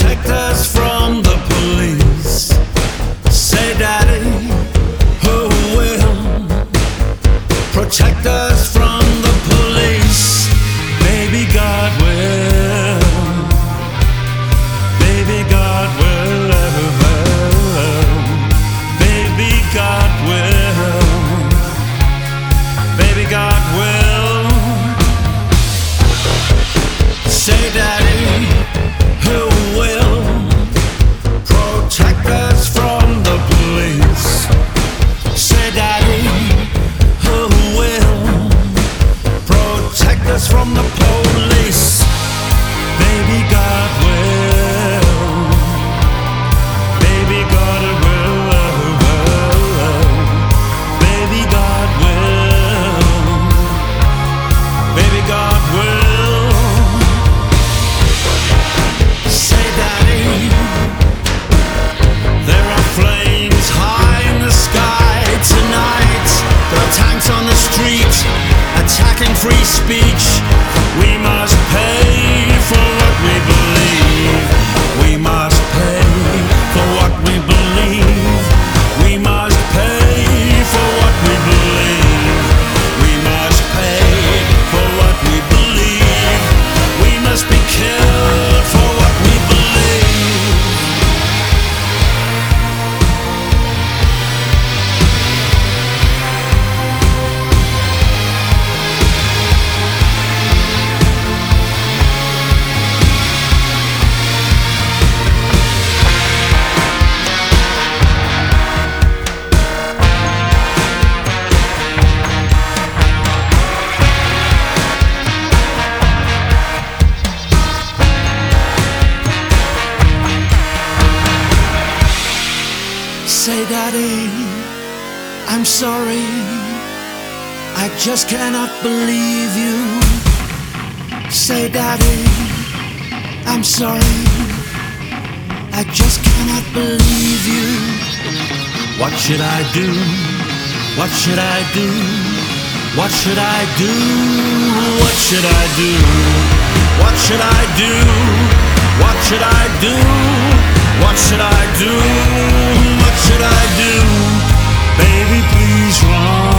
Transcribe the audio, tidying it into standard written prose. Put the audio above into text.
protect us from the police. Say, Daddy, who will protect us from the police? Maybe God will. Maybe God will. Maybe God will. Maybe God will. Say, Daddy, who will protect us from the police? Say, Daddy, who will protect us from the police? Maybe God will. Maybe God will. Maybe God will. Maybe God will. Say, Daddy, there are flames high in the sky tonight. There are tanks on the street attacking free speech. We must pay for what we believe. We must pay for what we believe. We must pay for what we believe. We must pay for what we believe. We must be killed for what we believe. Say, Daddy, I'm sorry, I just cannot believe you. Say, Daddy, I'm sorry, I just cannot believe you. What should I do? What should I do? What should I do? What should I do? What should I do? What should I do? What should I do? What should I do? Baby, please run.